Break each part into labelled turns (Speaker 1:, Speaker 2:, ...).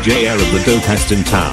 Speaker 1: DJ Arab, the dopest in town.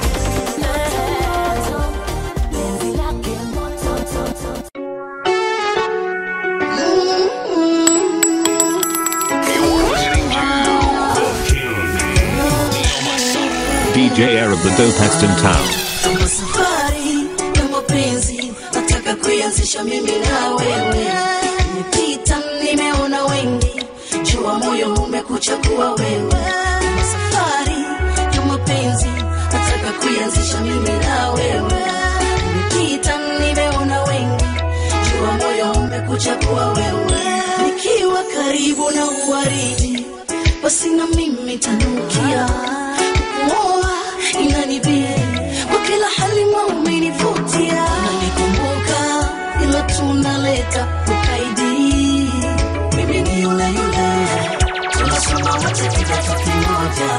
Speaker 1: DJ Arab, the dopest in town.
Speaker 2: Safari ya mapenzi nataka kuanzisha mimi na wewe. Nimepita nimeona wengi, jua moyo umekuchagua wewe. Safari ya mapenzi nataka kuanzisha mimi na wewe. Nimepita nimeona wengi, jua moyo umekuchagua wewe. Nikiwa karibu na uwaridi, basi na mimi tanukia. Moa inanibie kwa kila hali umenivutia. Unanikumbuka ila tunaleta ukaidi. Mimi ni yule yule, tunasoma wote kidato kimoja.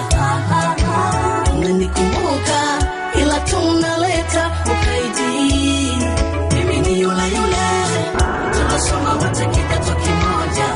Speaker 2: Unanikumbuka ila tunaleta ukaidi. Mimi ni yule yule, tunasoma wote kidato kimoja.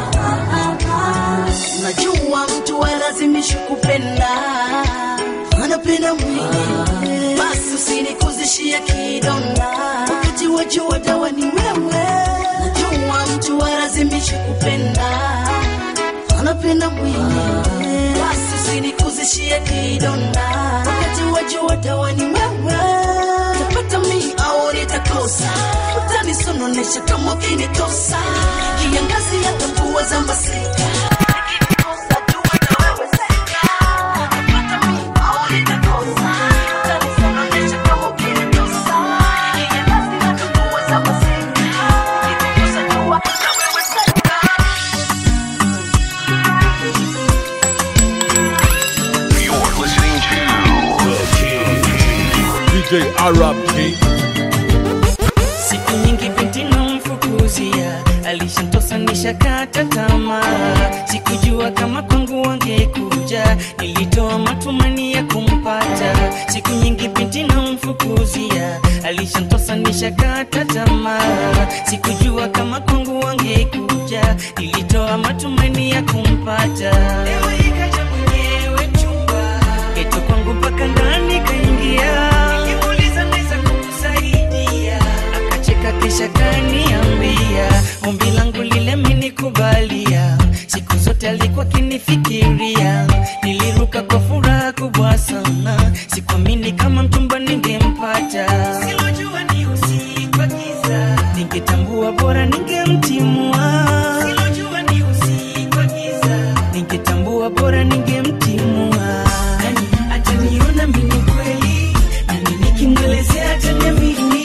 Speaker 2: Najua mtu lazimishi kupenda, anapenda mwingine, basi usinikuzishia kidonda. Wakati wajua dawa ni wewe. Najua mtu lazimishi kupenda, anapenda mwingine, basi usinikuzishia kidonda. Wakati wajua dawa ni wewe. Tapata mimi au nitakosa, utanisononesha kama ukinitosa. Kiangazi hata mvua za masika.
Speaker 1: DJ Arab King.
Speaker 3: Siku nyingi binti namfukuzia, alishantosa nishakata tamaa. Sikujua kama kwangu wangekuja, nilitoa matumani ya kumpata. Siku nyingi binti namfukuzia, alishantosa nishakata tamaa. Sikujua kama kwangu wangekuja, nilitoa matumani ya kumpata. Leo ikaja mwenyewe chumba, geto kwangu mpaka ndani kaingia. Kisha kaniambia ombi langu lile amenikubalia. Siku zote alikuwa kinifikiria. Niliruka kwa furaha kubwa sana, sikuamini kama mchumba ningempata. Silojua ni usiku wa giza, ningetambua bora ningemtimua. Silojua ni usiku wa giza, ningetambua bora ningemtimua. Nani ataniona mimi kweli? Nani nikimwelezea ataniamini?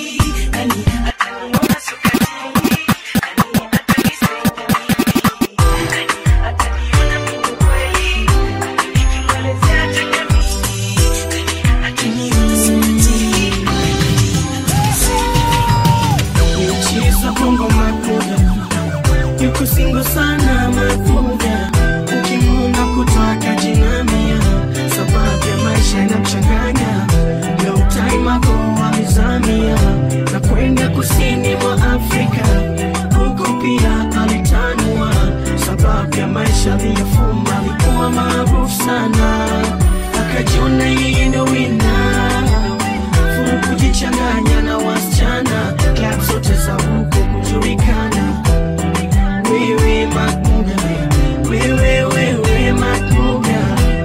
Speaker 4: Kusingo sana mafuga, ukimuna kutoka jinamia. Sababu ya maisha na mchanganya, no time ago alizamia na kwenda kusini mwa Afrika. Huko pia alitanua, sababu ya maisha aliyofuma. Alikuwa maarufu sana, akajiona yeye ndo winner. Furu kujichanganya na wasichana, club zote za huko kujulikana. Wewe Makmuga, wewe Makmuga,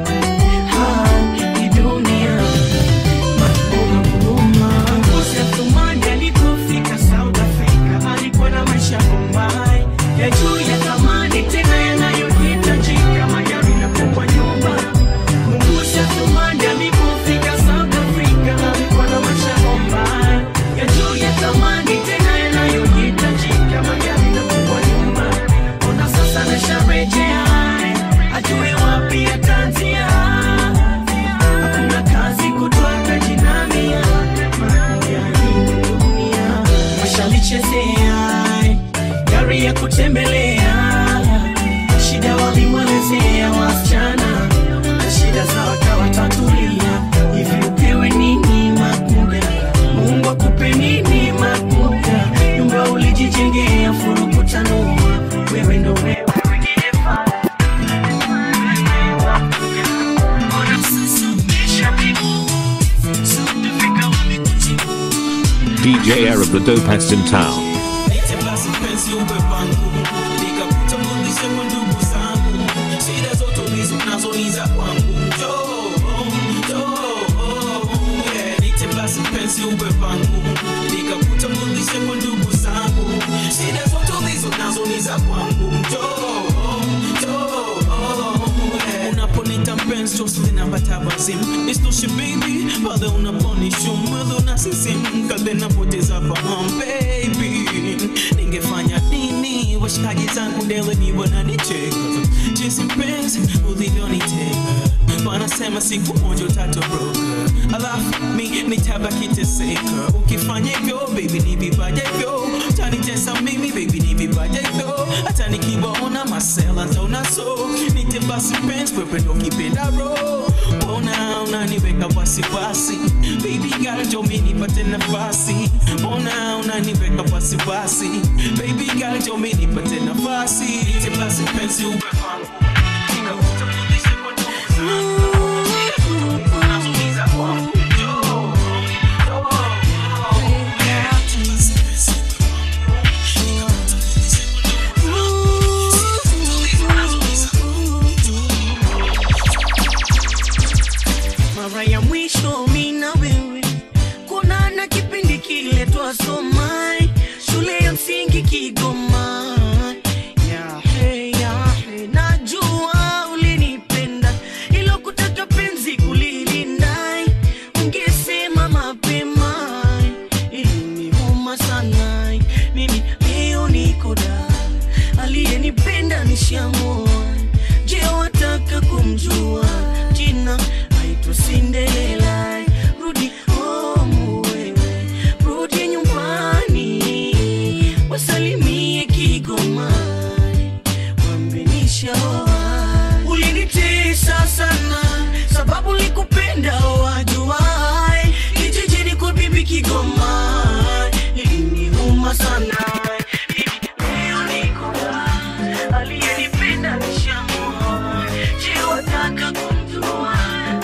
Speaker 4: hii dunia Makmuga kuluma. Usiatumani alipofika South Africa, alikuwa na maisha Bombay ya juu ya thamani, tena yanayohitajika, magari na kubwa nyumba. Usiatumani alipofika South Africa, alikuwa na maisha Bombay ya juu ya thamani, tena yanayohitajika, magari na kubwa nyumba. Ona sasa nasharejea, ajue wapi atanzia. Hakuna kazi kutoka jinamia, Makmuga hii dunia. Washalichezea gari ya kutembelea, shida walimwelezea wasichana, na shida zao akawatatulia. Hivi upewe nini Makmuga? Mungu akupe nini Makmuga? Nyumba ulijijengea, furu kutanua. Wewe ndo wewe wengine fara. Ona sasa umesha
Speaker 1: the dopest in town.
Speaker 5: Unaponita mpenzi tosli na batabazim Istoshi baby, pale unaponishu Mwelo na sisim, kade napoteza fahamu baby Ningefanya nini, washikaji zangu ndele ni wananicheka Jinsi mpenzi, ulivyoniteka Wanasema siku moja utatoroka Alafu mi nitabaki teseka Ukifanya hivyo, baby ni vibaja hivyo Utanitesa mimi, baby ni vibaja hivyo Hata nikiwaona masela ntaona so Nite basi mpenzi, wewe ndo kipenda roho Mbona unaniweka wasiwasi Baby girl, njoo mimi nipate nafasi Mbona unaniweka wasiwasi Baby girl, njoo mimi nipate nafasi Nite basi mpenzi uwe wangu
Speaker 4: Mara ya mwisho mimi na wewe kuna na kipindi kile twasoma shule ya msingi Kigoma najua ulinipenda ilo kutaka penzi kulilinda ungesema mapema iliniuma sana mimi leo niko da aliyenipenda nishamoa je wataka kumjua jina Cinderella, rudi home wewe, rudi nyumbani, wasalimie Kigoma, wambenisha ulinitesa sana, sababu likupenda wajuai, kijijini kwa bibi Kigoma, iliniuma sana, leo niko da, aliyenipenda nishamoa, je wataka kumjua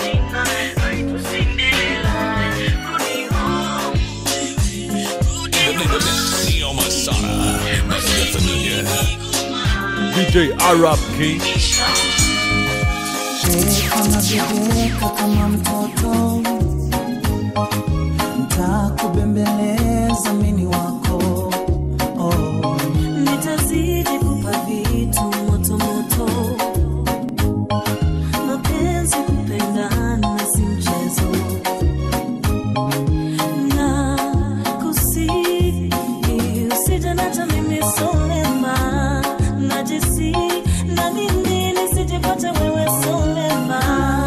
Speaker 1: DJ Arab King.
Speaker 2: Unavyoweka kama mtoto nitakubembeleza mimi wako nitazidi kupa vitu moto moto mapenzi kupendana si mchezo na kusihi usijanacha mimi solema najisi na mimi nisijipata wewe solema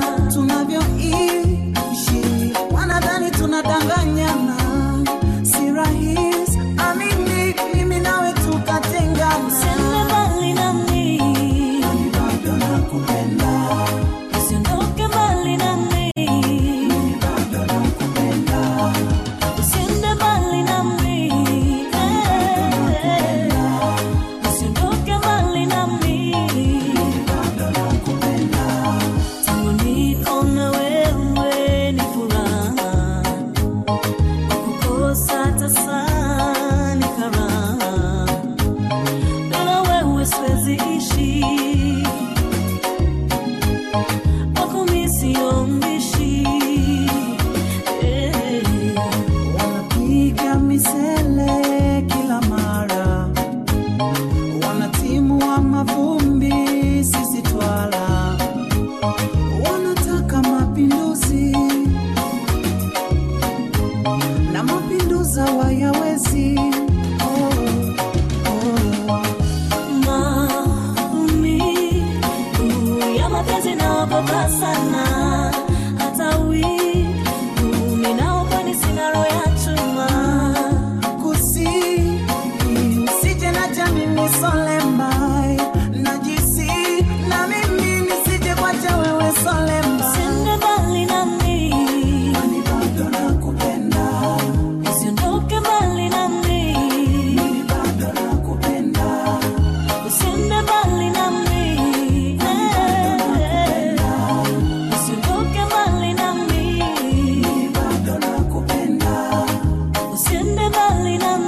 Speaker 2: tunavyoishi wanadhani tunadanganyana si rahisi amini mimi nawe tukatengana sema bali na mimi bado nakupenda usiondoke bali na mimi bado nakupenda usiende bali na mimi usiondoke bali na mimi bado nakupenda tangu niko na wewe ni furaha kukosa tasa ni karaha bila wewe siwezi ishi wako mimi siombishi wanapiga misele kila mara wanatimu wa mavumbi sisi twala wanataka mapinduzi na mapinduza wayawezi ya mapenzi naogopa sana hata ninaogopa sina roho ya chuma kusi usije na jamii solembai najisi na mimi nisije kwacha wewe solemba sinde bali na mimi mani bado nakupenda usiondoke bali na mimi bado nakupenda usinde bali na mimi usiondoke bali na mimi bado nakupenda usiende bali na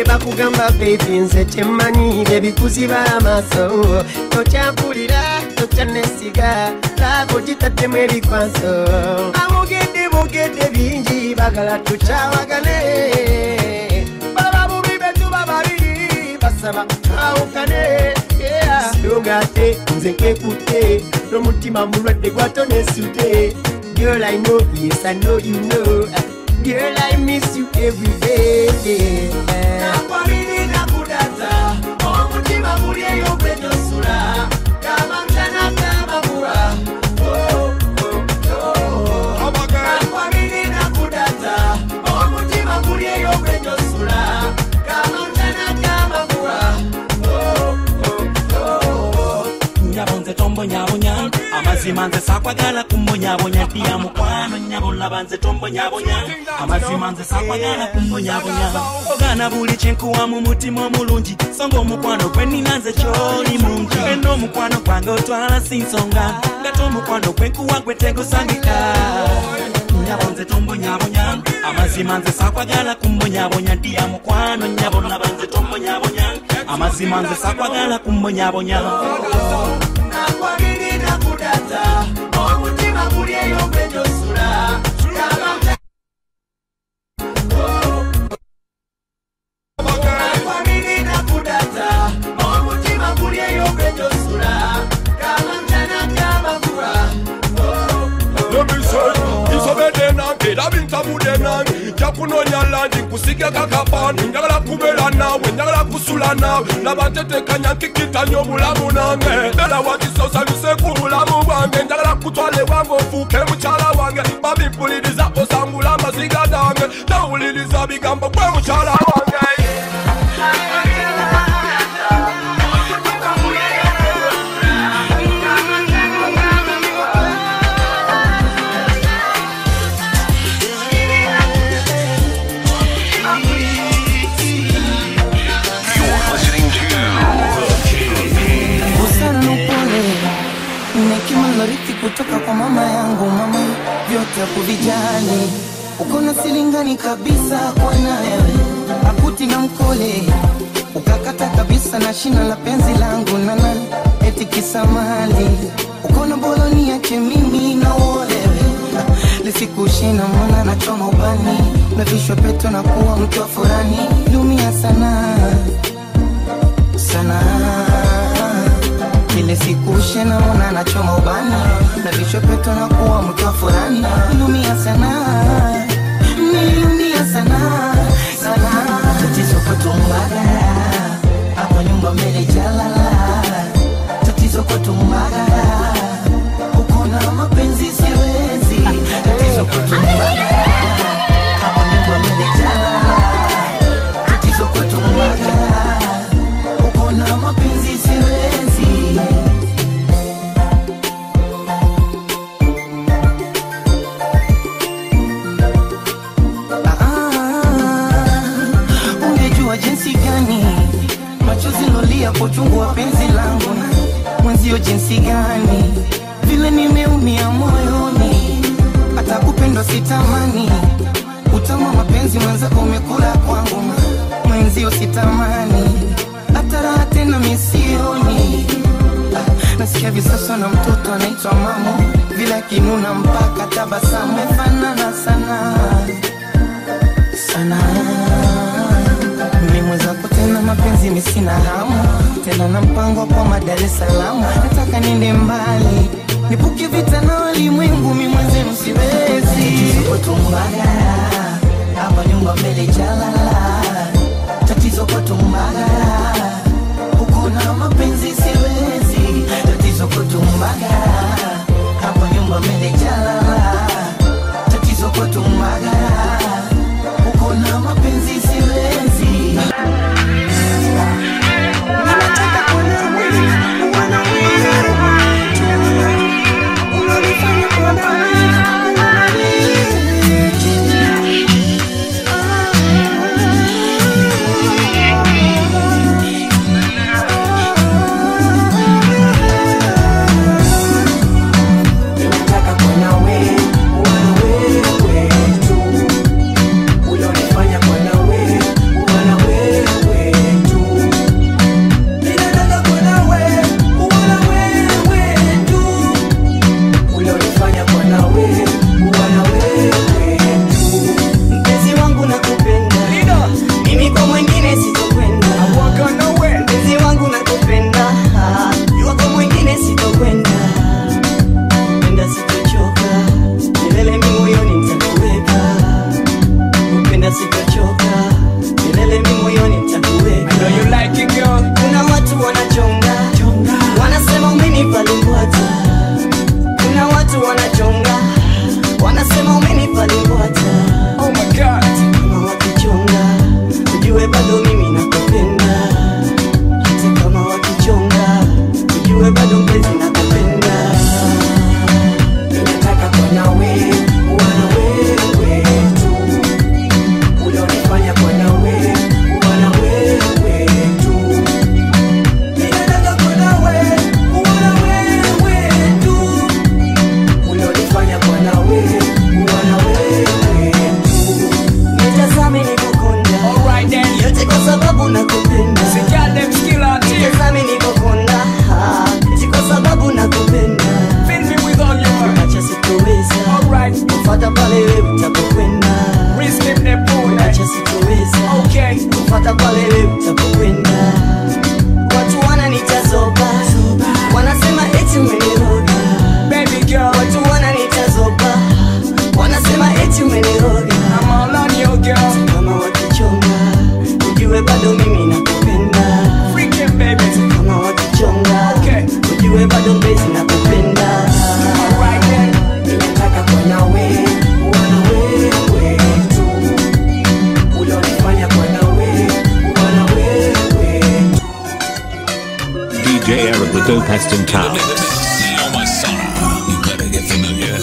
Speaker 6: bakugamba baby nze temmanyi ebikuziba amaaso tokyampulira tokyanesiga labo gitaddemu ebikwaso abogedde bingi bagala tukyawagane baba bubi betuba babiri basaba awukane Lugate, nze nkekutte n'omutima mulwadde gwatonesudde. Girl, I know, yes I know you know. Girl, I miss you every day. Nakwamini nakudata, omutima muli eyo gwetosula. Kama mchana kama mvua. Nakwamini nakudata, omutima muli eyo gwetosula. Kama mchana kama mvua.
Speaker 7: Nyabonze tombo nyabonya amazima nze sakwagala kumbonyabonya pia mukwano nyabola banze tombo nyabonya amazima nze sakwagala kumbonyabonya ogana buli chenkuwa mu mutima omulungi songa omukwano gwe nina nze kyoli mungi eno omukwano gwange otwala sinsonga ngato omukwano gwe nkuwa gwe tegusangika nyabonze tombo nyabonya amazima nze sakwagala kumbonyabonya pia mukwano nyabola banze tombo nyabonya amazima nze sakwagala kumbonyabonya
Speaker 6: Nakwamini nakudata, omutima muli eyo gwetosula. Nakwamini nakudata, omutima muli eyo gwetosula. Kama mchana kama mvua.
Speaker 1: Let me say, isobede nange, labinta bude nange. Jakunonya landi, kusike kakapani. Njagala kubela nawe, njagala kusula nawe. Nabatetekanya kikita nyobulamu nange. Bela wakisosa luseku bulamu wange. Njagala kutwale wango fuke mchala wange. Babi puliriza osambula maziga dange. Nauliriza bigambo kwe mchala wange.
Speaker 3: Norithi kutoka kwa mama yangu, mama vyote kuvijali. Ukona silingani kabisa kwa nawe, akuti na mkole ukakata kabisa na shina la penzi langu nana eti kisamali. Ukona boloni yake mimi na olewe lisikushina mwana na choma ubani na vishwa peto na kuwa mtu wa furani. Lumia sana sana ile siku shena mwana na choma ubani na vishopeto na kuwa mtu wa furani. Nilumia sana, nilumia sana sana. Tatizo kwa tumbaga hapa nyumba mbele jalala. Tatizo kwa tumbaga uko na mapenzi siwezi. Tatizo kwa tumbaga hapa nyumba mbele jalala. Tatizo kwa tumbaga uko na mapenzi siwezi. Jinsi gani machozi lolia kwa chungu wa penzi langu mwenzio, jinsi gani vile nimeumia moyoni, hata kupendwa sitamani. Utama mapenzi mwenzako umekula kwangu mwenzio, sitamani hata raha tena misioni. Nasikia visasa na mtoto anaitwa mamu, vile kinuna mpaka tabasamu. Mefanana sana sana mwenzako tena mapenzi misina hamu tena na mpango kwa Dar es Salaam. Nataka niende mbali nipuke vita na walimwengu, mimi mwenzenu siwezi. Tatizo kwa tumbaga hapa nyumba mbele jalala. Tatizo kwa tumbaga uko na mapenzi siwezi. Tatizo kwa tumbaga hapa nyumba mbele jalala. Tatizo kwa tumbaga uko na mapenzi siwezi.
Speaker 8: Paxton Town.
Speaker 9: You better get familiar.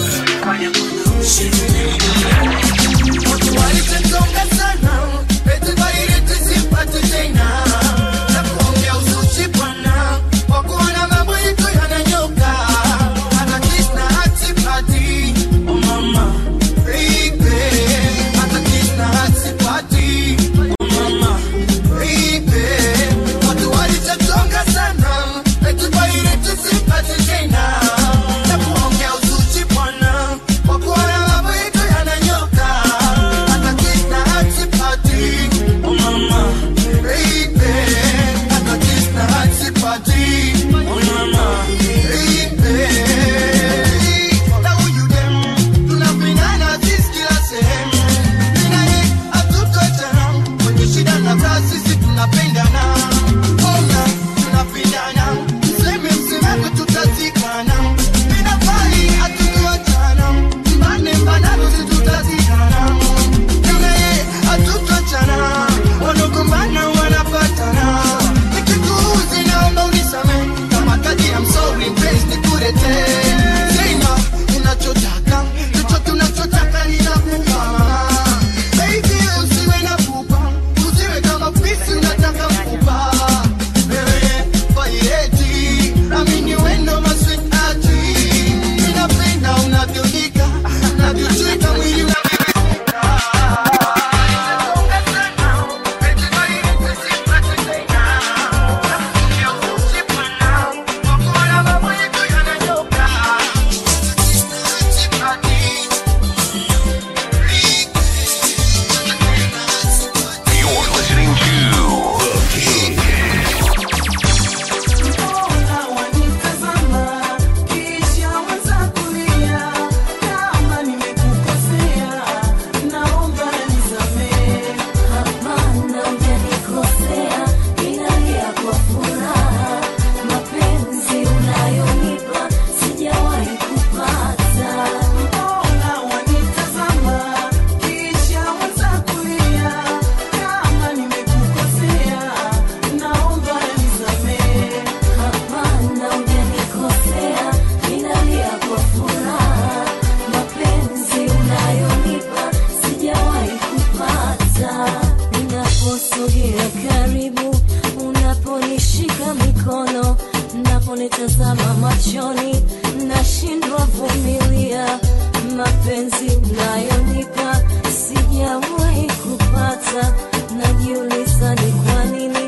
Speaker 10: Unaponitazama machoni nashindwa vumilia, mapenzi unayonipa sijawahi kupata. Najiuliza ni kwa nini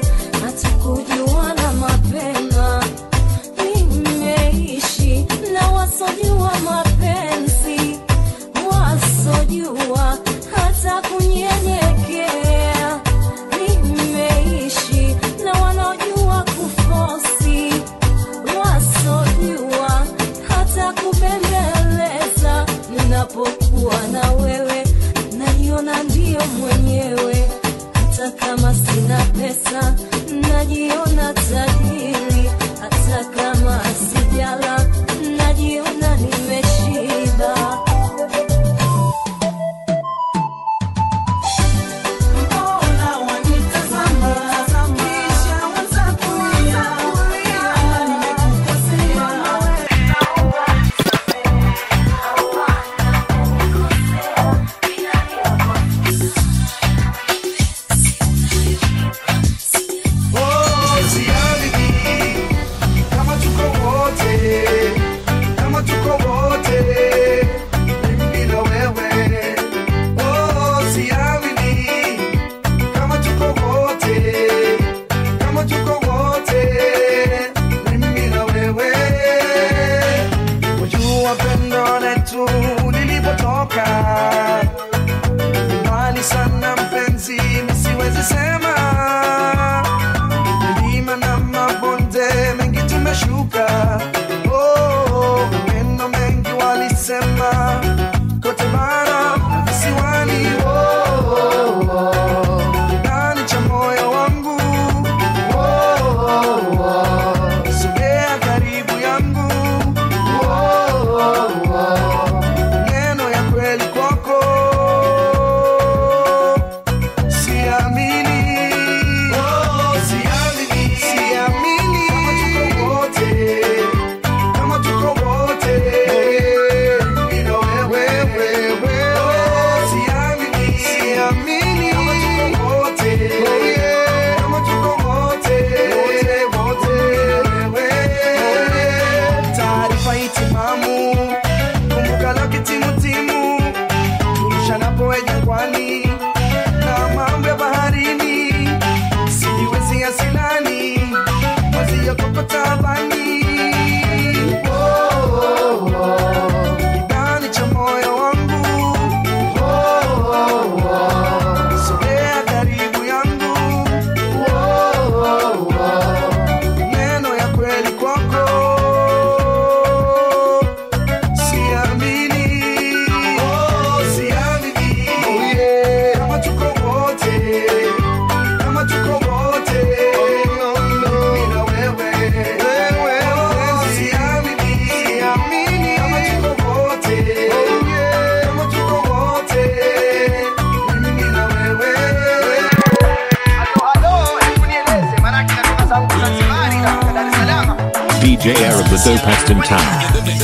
Speaker 10: hatukujuana mapema. Nimeishi na wasojua mapenzi, wasojua hata kunyenyekea. Nimeishi na wanaojua kufosi, wasojua hata kubembeleza. Ninapokuwa na wewe najiona ndio mwenyewe, hata kama sina pesa najiona tajiri, hata kama sijala najiona nimeshiba.
Speaker 8: wewe jangwani na mambo ya baharini, sijiwezi asilani mazi ya kupata habani. Kidani cha moyo wangu, sogea karibu yangu, neno ya kweli kwako siamini, siamini, kama tuko wote, kama tuko wote, mimi na wewe, siamini, siamini, kama tuko wote, kama tuko wote, mimi na wewe. Halo, hebu nieleze maana kinatoka zangu Zanzibar na Dar es Salaam.
Speaker 9: DJ Arab, the dopest in town.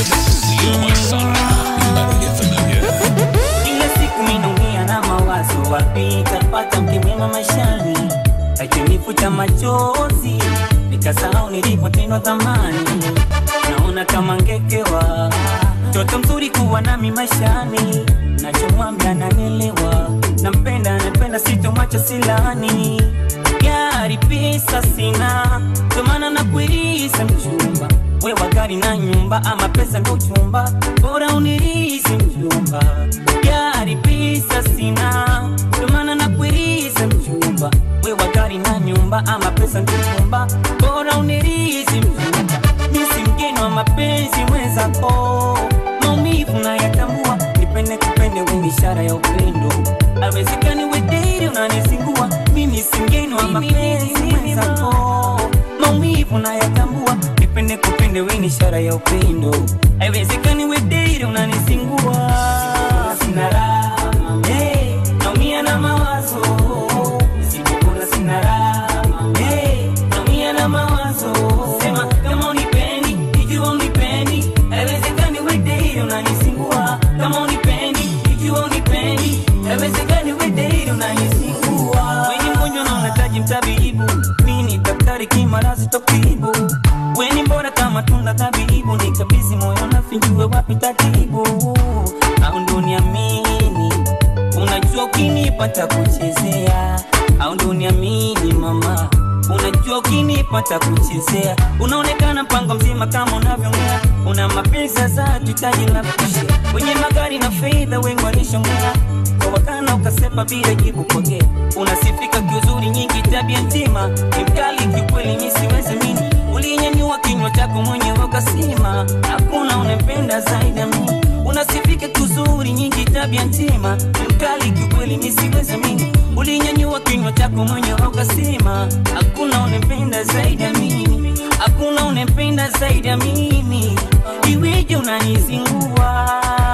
Speaker 7: Kila siku minaumia na mawazo, wapi tapata mke mwema maishani, akinifuta machozi nikasahau nilipotendwa dhamani. Naona kama ngekewa mtoto mzuri kuwa nami maishani, nachomwambia ananielewa, nampenda sitomwacha silani. Gari pesa sina, ndo maana nakuiriza mchumba, wewe gari na nyumba, ama pesa ndo chumba, bora unirizi mchumba. Gari pesa sina, ndo maana nakuiriza mchumba, wewe gari na nyumba, ama pesa ndo chumba, bora unirizi mchumba. Mimi mgeni wa mapenzi mwenzako, maumivu na yatambua, nipende kupende wewe ishara ya upendo, haiwezekani wewe date unanisingua. Mimi si mgeni wa mapenzi mwenzako, maumivu na yatambua, nipende kupende wewe ishara ya upendo, haiwezekani wewe date unanisingua. Sina raha, naumia na mawazo, sipokula sina raha, naumia na mawazo. Sema kama unipendi, ikiwa unipendi, haiwezekani wewe date unanisingua. Kama unipendi, ikiwa unipendi, haiwezekani wewe date unanisingua. Wewe mgonjwa na unahitaji mtabibu, mimi ni daktari kimarazi tokibu. Wewe mbona kama tunda tabibu, nikabidhi moyo na finjue wapi tatibu. Au ndo niamini, unajua ukinipata kuchezea. Au ndo niamini mama, unajua ukinipata kuchezea. Unaonekana mpango mzima kama unavyongea, una mapenzi za tutaji la kushia. Wenye magari na fedha wengi walishongea, kwa wakana ukasepa bila jibu pokea. Unasifika kiuzuri nyingi tabia njema, ni mkali kiukweli mimi siwezi mini. Ulinyanyua kinywa chako mwenyewe ukasema, hakuna unempenda zaidi ya mimi. Unasifika kiuzuri nyingi tabia njema, ni mkali kiukweli mimi siwezi mini. Ulinyanyua kinywa chako mwenyewe ukasema, hakuna unempenda zaidi ya mimi. Hakuna unempenda zaidi ya mimi. Iweje unanizingua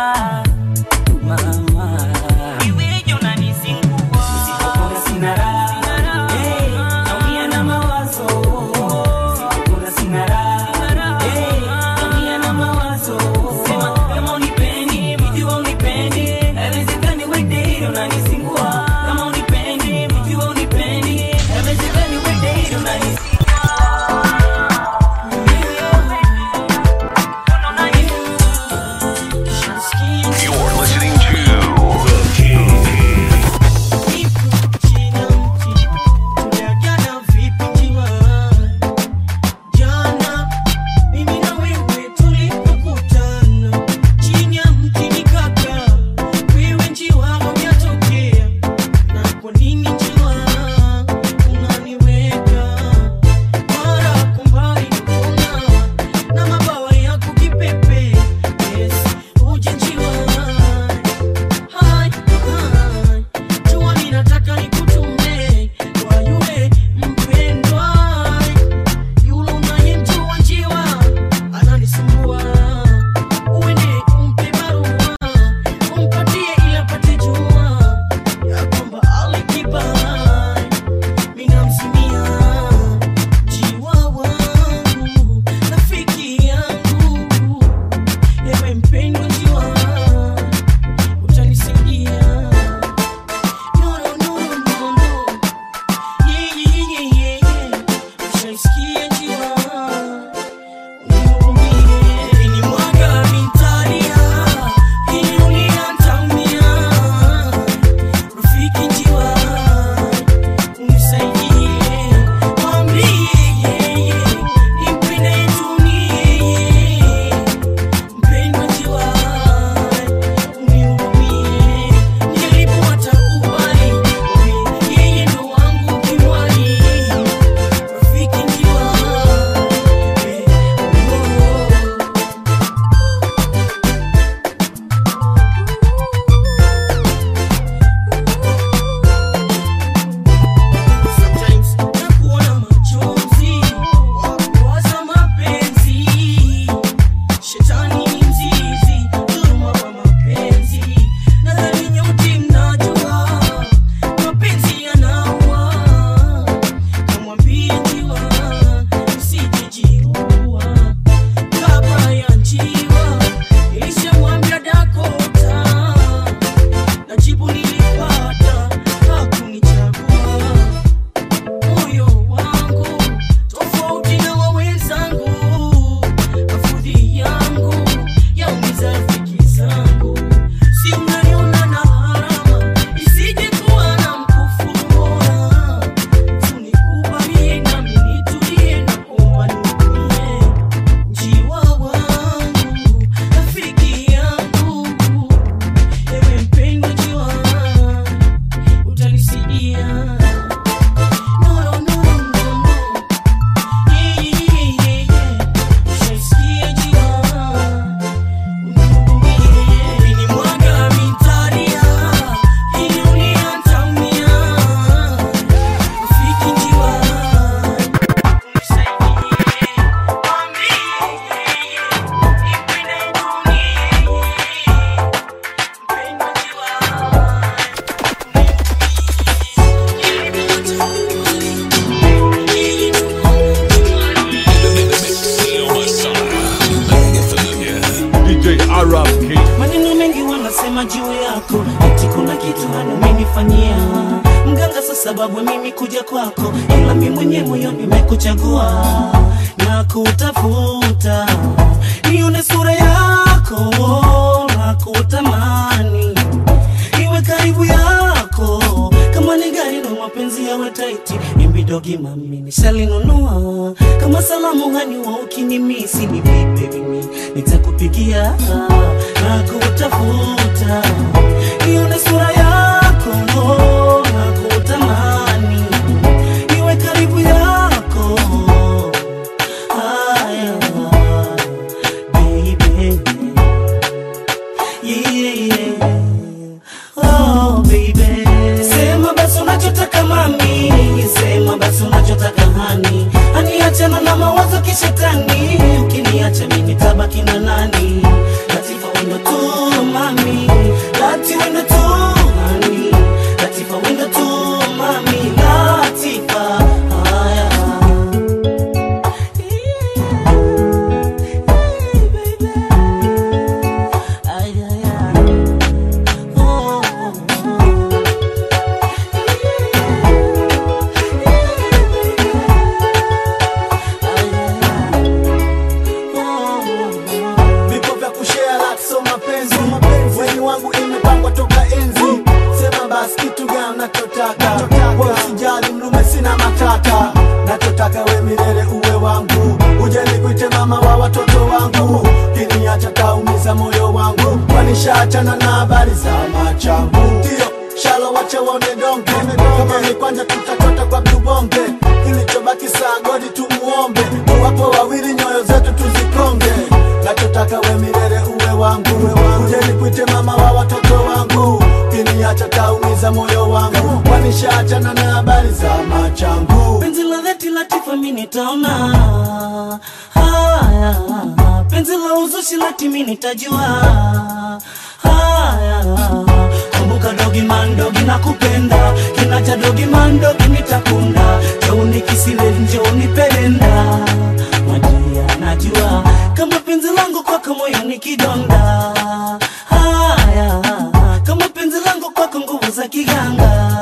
Speaker 7: mama, iweje unanizingua. Usipokula sina raha, naumia na mawazo. Usipokula sina raha, naumia na mawazo. Sema kama unipendi, ikiwa unipendi, haiwezekani wewe date unanizingua. Kama unipendi, ikiwa unipendi, haiwezekani wewe date unanizingua.
Speaker 9: You're listening to
Speaker 5: umenifanyia mganga, so sababu mimi kuja kwako, ila mimi mwenyewe moyo nimekuchagua na kutafuta nione sura yako na kutamani iwe karibu yako, kama ni gari na mapenzi yawe tight, imbidogi mami nishalinunua, kama salamu hani wa ukinimisi ni baby mimi nitakupigia na kutafuta nione sura yako na kutamani iwe karibu yako. Baby, yeah, oh baby, sema basi unachotaka mami, sema basi unachotaka hani, achana na mawazo kishetani, ukiniacha mimi tabaki na nani? Latifa wendo tu mami, Lati wendo tu mami, Latifa wendo tu mami, Latifa.
Speaker 6: Nataka we milele uwe wangu, uje nikuite mama wa watoto wangu, kiniacha taumiza moyo wangu, wanishaachana na habari za machangu. Ndio, shalo wacha waone donge, kama ni kwanja tutatota kwa tubonge, kilichobaki saa godi tumuombe, wapo wawili nyoyo zetu tuzikonge. Nataka we milele uwe wangu, uje nikuite mama wa watoto wangu, kiniacha taumiza moyo wangu, wanishaachana na habari za machangu.
Speaker 5: Penzi la dhati Latifa mimi nitaona, penzi la uzushi Lati mimi nitajua. Kumbuka dogi man dogi nakupenda, kinacha dogi man dogi nitakunda, njoni kisile njoni pelenda, Madia najua kama penzi langu kwako moyo ni kidonda. Kama penzi langu kwako nguvu za kiganga.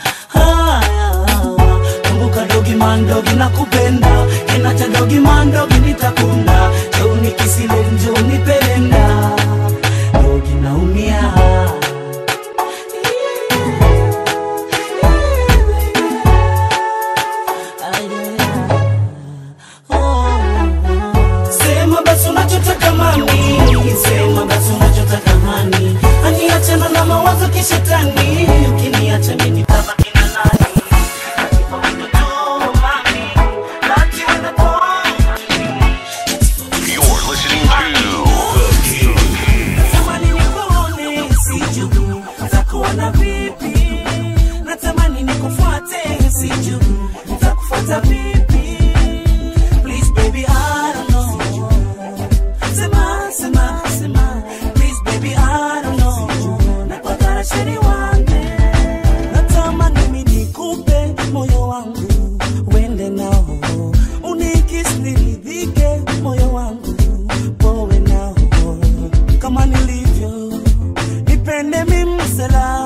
Speaker 5: Kumbuka dogi man dogi nakupenda, kinacha dogi man dogi nitakunda, njoni kisile njoni pelenda, dogi naumia. Sema basi unachotaka mami, sema basi unachotaka hani, achana na mawazo kishetani, ukiniacha mimi nitabaki na nani?
Speaker 11: You're listening to The King.
Speaker 5: Natamani nikuone sijui nitakuona vipi, natamani nikufuate sijui nitakufuata vipi. Please baby I don't know, sema sema sema, please baby I don't know, napatara sheri wangu, natamani mimi nikupe moyo wangu uende nao, unikisi niridhike moyo wangu powe nao, kama nilivyo nipende mimsela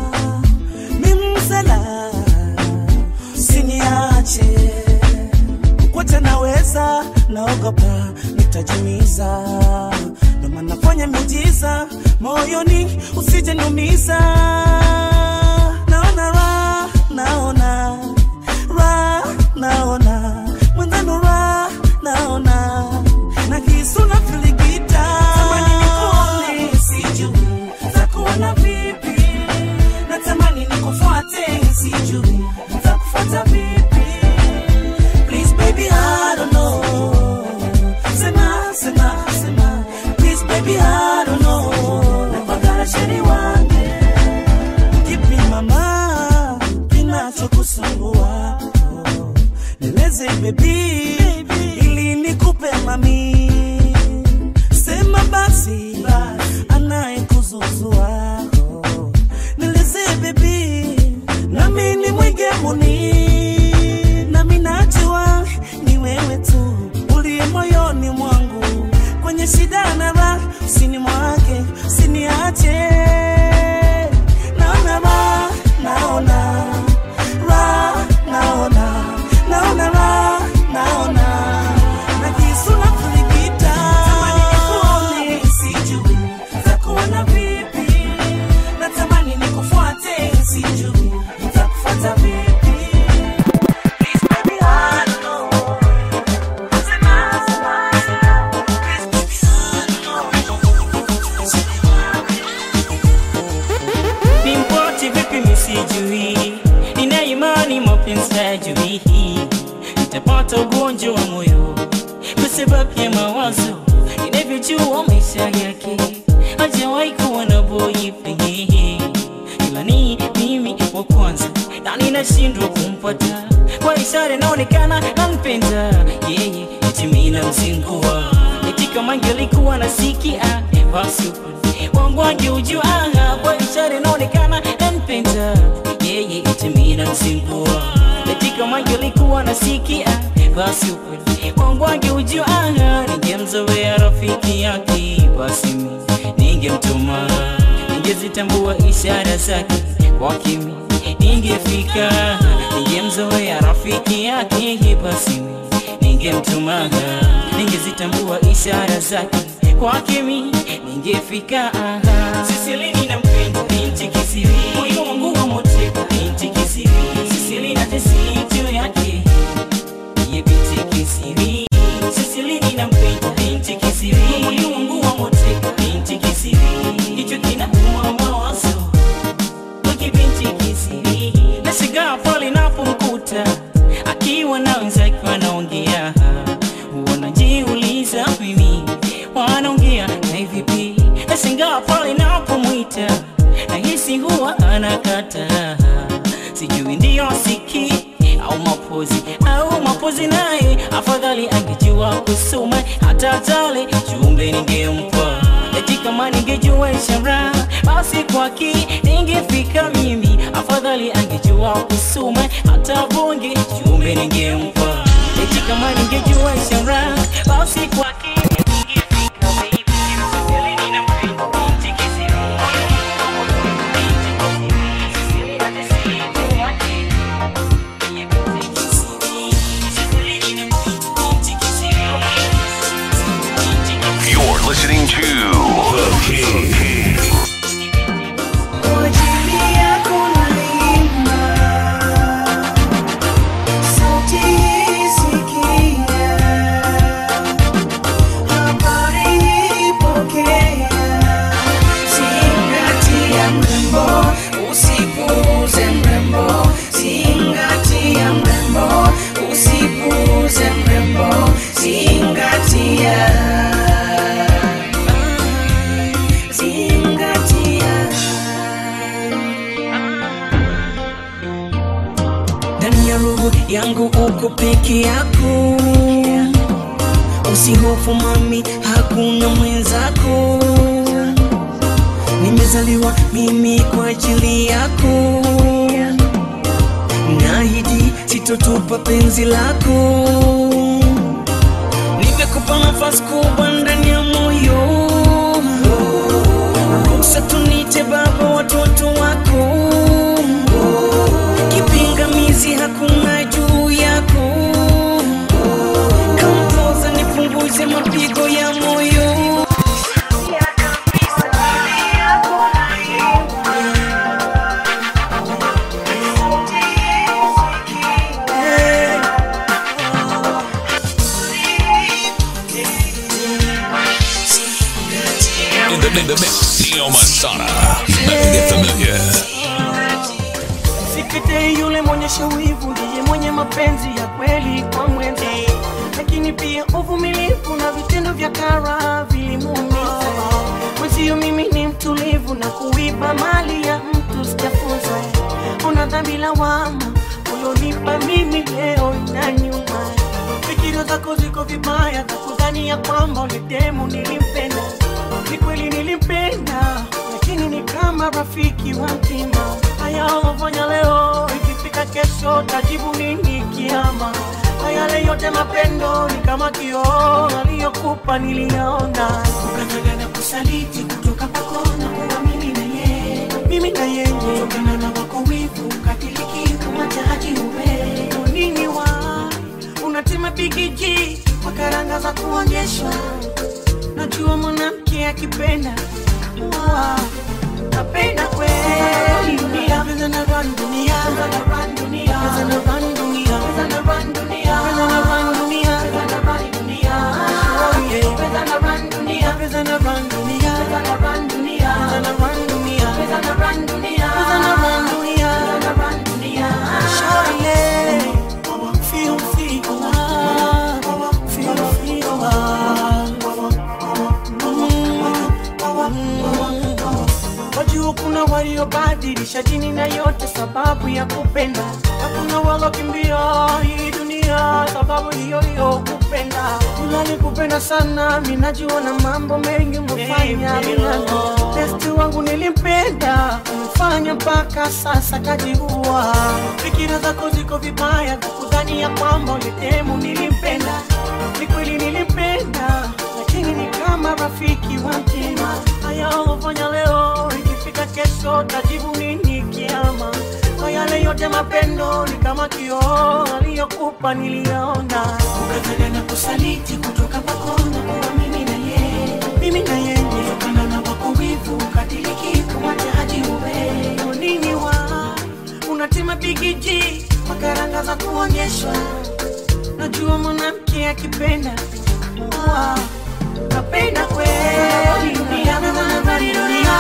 Speaker 5: mimsela, usiniache kwote naweza, naogopa nitajumiza, ndo maana nafanya miujiza moyoni usije niumiza. Naona raha, naona raha, naona mwenzano raha, naona na kisu na filigita. Natamani nikuone sijui nitakuona vipi, natamani nikufuate sijui nitakufuata vipi. Please baby I don't know, sema sema sema, please baby I don't know, napagara sheri wangu. Kipi mama kinachokusumbua, nieleze baby ili nikupe mami, sema basi anayekuzuzua, nieleze baby nami ni mwigemuni, nami najua ni wewe tu uliye moyoni mwangu, kwenye shida na raha usini mwake usiniache. Naona raha,
Speaker 12: sijui, nina imani mapenzi hajui, nitapata ugonjwa wa moyo kwa sababu ya mawazo. Ninavyojua maisha yake hajawahi kuwa na boyfriend, ila ni mimi wa kwanza na ninashindwa kumpata. Kwa ishara inaonekana nampenda yeye, eti mimi namzingua, eti kama angelikuwa nasikia basi wangu angeujua. Kwa ishara inaonekana nampenda yeye, eti mimi namzingua, eti kama angelikuwa nasikia basi wangu angeujua. Ningemzoea rafiki yake, basi mimi ningemtuma, ningezitambua ishara zake kwa kimi ningefika. Ningemzoea rafiki yake, basi mimi ningemtuma, ningezitambua ishara zake kwa kimi ningefika. Sisilini nampenda binti kisiri, moyo wangu wa moteka binti kisiri. Sisilini tesi juu yake ye binti kisiri. Sisilini nampenda binti kisiri, moyo wangu wa moteka binti kisiri. Hicho kinauma mawazo waki binti kisiri. Nashangaa pale napomkuta akiwa na wenzake wanaongea, wanajiuliza mimi wanaongea na vipi. Nashangaa pale napomwita nahisi huwa anakata, sijui ndio siki au mapozi naye. Afadhali angejua kusoma hata tale jumbe ningempa, eti kama ningejua ishara basi kwaki ningefika mimi. Afadhali angejua kusoma hata bonge jumbe ningempa, eti kama ningejua ishara basi kwaki ningefika baby. Sisilini nampenda binti kisiri,
Speaker 11: You're listening to The King.
Speaker 4: yangu uko peke yako, usihofu mami, hakuna mwenzako. Nimezaliwa mimi kwa ajili yako, naahidi sitotupa penzi lako. Nimekupa nafasi kubwa ndani ya moyo, ruhusa tunite baba watoto wako. Kipingamizi hakuna juu yako, kampoza nipunguze mapigo ya moyo.
Speaker 13: In the mix, Neo Masada. You better get familiar.
Speaker 4: Sikete yule mwenye shawivu, ndiye mwenye mapenzi ya kweli kwa mwenza, lakini pia uvumilivu na vitendo vya kara vilimuumiza. Mwenzio mimi ni mtulivu na kuiba mali ya mtu sijafunza. Una dhambi lawama ulionipa mimi leo inaniuma. Fikira zako ziko vibaya za kudhani ya kwamba ulidemu nilimpenda. Ni kweli nilimpenda, lakini ni kama rafiki wa mtima. Haya ulofanya leo, ikifika kesho tajibu nini kiama? Yale yote mapendo ni kama kioo, aliyokupa niliyaona. Ukataka na kusaliti kutoka kwako na kuamini na yeye, mimi na yeye. Kutokana na wako wivu, katiliki kama jahaji uwe. Nini wa, unatema bigiji kwa karanga za kuonyeshwa. Najua mwanamke akipenda napenda kweli. Dunia pesa na run dunia, pesa na run dunia, pesa na run dunia, pesa na run dunia, pesa na run dunia, pesa na run dunia. Oh yeah, pesa na run dunia, pesa na run dunia, pesa na run dunia, pesa na run dunia, pesa na run dunia, pesa na run dunia. maisha jini na yote sababu ya kupenda. Hakuna walokimbia hii dunia sababu hiyo hiyo kupenda. Ulani kupenda sana, minajua na mambo mengi umefanya minano. Besti wangu nilimpenda, umefanya mpaka sasa kajiua. Fikira zako ziko vibaya, kukudhani ya kwamba ulitemu nilimpenda. Ni kweli nilimpenda, lakini ni kama rafiki wa mtima. Haya ulofanya leo, ikifika kesho tajibu nini kiama? Kwa yale yote mapendo ni kama kioo, aliyokupa niliona. Ukatana na kusaliti kutoka pakona kwa mimi na yeye kutokana na wako wivu, katiliki kumwacha haji uwe nini wa unatima bigiji makaranga za kuonyeshwa. Najua mwanamke akipenda napenda kweli dunia na dunia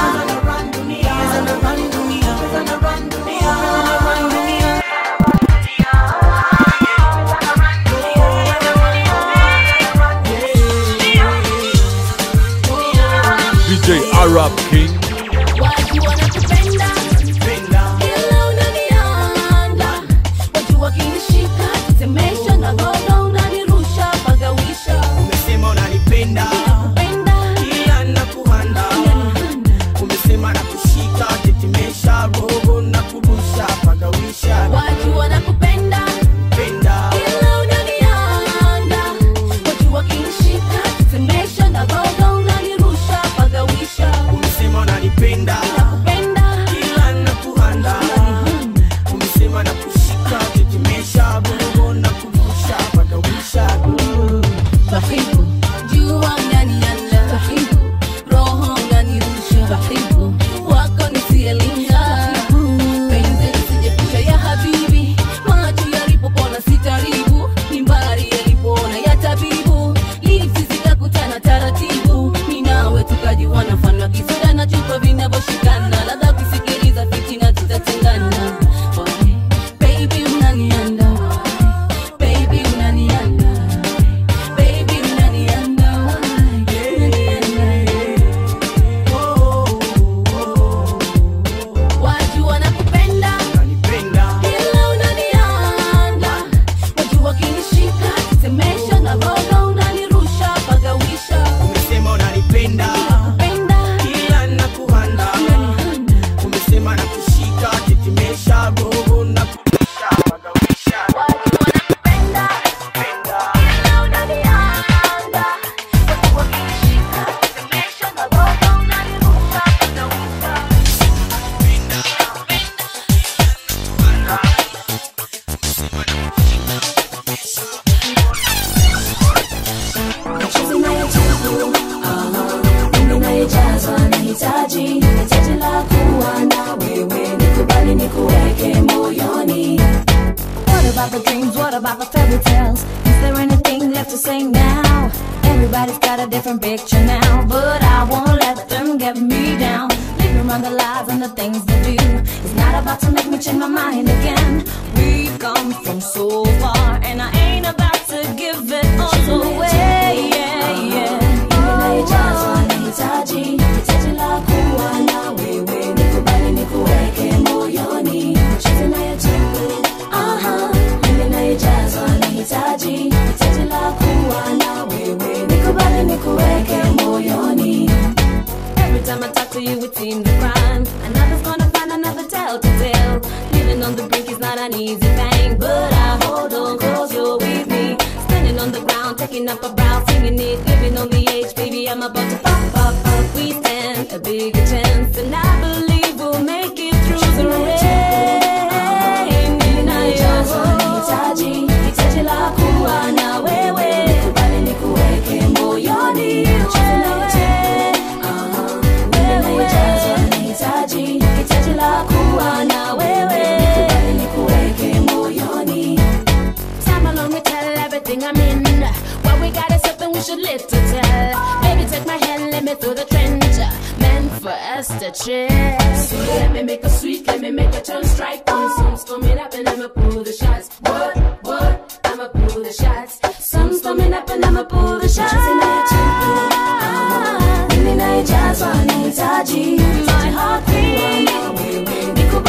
Speaker 1: DJ Arab King.
Speaker 10: Watu wanakupenda, ila unanianda. Watu wakinishika, tetemesha na gogo unanirusha, pagawisha.
Speaker 14: Umesema unanipenda, ila nakuhanda. Umesema nakushika, tetemesha, gogo nakurusha, pagawisha.
Speaker 10: Watu wanakupenda, ila unanianda. Watu wakinishika, tetemesha na gogo unanirusha, pagawisha.
Speaker 14: Umesema unanipenda, ila nakuhanda. Umesema nakushika, tetemesha, gogo nakurusha, pagawisha.
Speaker 10: Fahimu, jua unanianda. Fahimu, roho unanirusha. Fahimu, wako nisielinga. Penzi lisijepusha ya habibi, macho yalipopona sitaribu. Mimbari yalipona ya tabibu, lipsi zikakutana taratibu. Minawe tukajiwana mfano kisoda na chupa vinavyoshikana. Ladha kusikiliza fitina tutatengana. Baby unanianda, baby unanianda, baby unanianda, watu wanakupenda, ila unanianda. Watu wakinishika, tetemesha na gogo unanirusha, pagawisha.
Speaker 14: Umesema unanipenda, ila nakuhanda. Umesema nakushika, tetemesha, gogo nakurusha, pagawisha.
Speaker 10: Watu wanakupenda, ila unanianda. Watu wakinishika, tetemesha na gogo unanirusha, pagawisha.
Speaker 15: Machozi nayojibu, mimi nayejazwa nahitaji la kuwa na wewe, nikubali nikuweke moyoni.
Speaker 10: What about the dreams? What about the fairy tales? Is there anything left to say now? Everybody's got a different picture now, but I won't let them get me down. Leave around the lies and the things they do. It's not about to make me change my mind again. We've come from so far, and I ain't about to give it all away.
Speaker 15: Mimi nayejazwa nahitaji la kuwa na wewe, nikubali nikuweke moyoni. Machozi nayojibu, mimi nayejazwa nahitaji la kuwa na wewe, nikubali nikuweke moyoni.
Speaker 10: Every time I talk to you, it seems a crime. Another's gonna find another tale to tell. Living on the brink is not an easy thing, but I hold on 'cause you're with me. Standing on the ground, taking up a brow, singing it, living on the edge, baby, I'm about to pop. We stand a bigger chance, and I believe we'll make it through the rain.
Speaker 15: Mimi nayejazwa nahitaji la kuwa na wewe, nikubali nikuweke moyoni. Machozi nayojibu, mimi nayejazwa nahitaji la kuwa na wewe, nikubali nikuweke moyoni.
Speaker 10: Time alone, we tell everything I'm in. What we got is something we should live to tell. Baby, take my hand, let me through the trench. Meant for us to chill.
Speaker 15: So let me make a sweet, let me make a turn strike. When sun's coming up and I'ma pull the shots. What? I'ma pull the shots. Sun's coming up and I'ma pull the shots. Mimi nayejazwa nahitaji my heart beat.